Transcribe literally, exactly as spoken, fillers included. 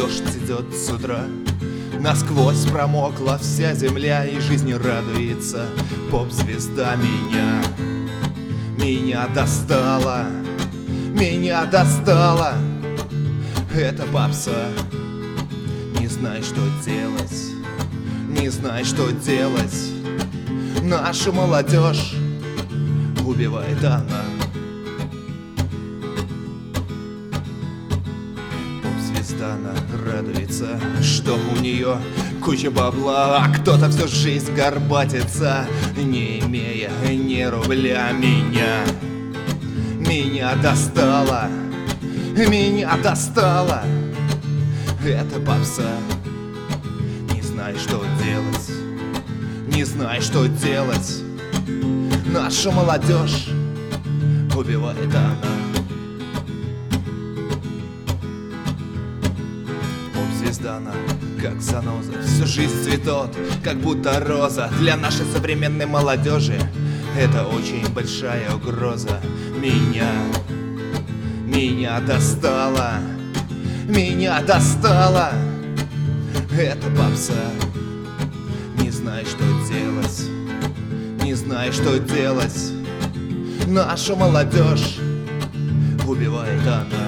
дождь идет с утра. Насквозь промокла вся земля, и жизнь радуется. Поп-звезда меня, меня достала, меня достала. Это попса. Не знаю, что делать, не знаю, что делать. Нашу молодежь убивает она. Поп-звезда, она радуется, что у нее куча бабла, а кто-то всю жизнь горбатится, не имея ни рубля. Меня, меня достала, меня достала. Это попса. Не знаю, что делать, не знаю, что делать. Нашу молодежь убивает она. Поп-звезда, она как заноза, всю жизнь цветет, как будто роза. Для нашей современной молодежи это очень большая угроза. Меня, меня достала, меня достала. Это попса. Не знаю, что делать, не знаю, что делать. Нашу молодежь убивает она.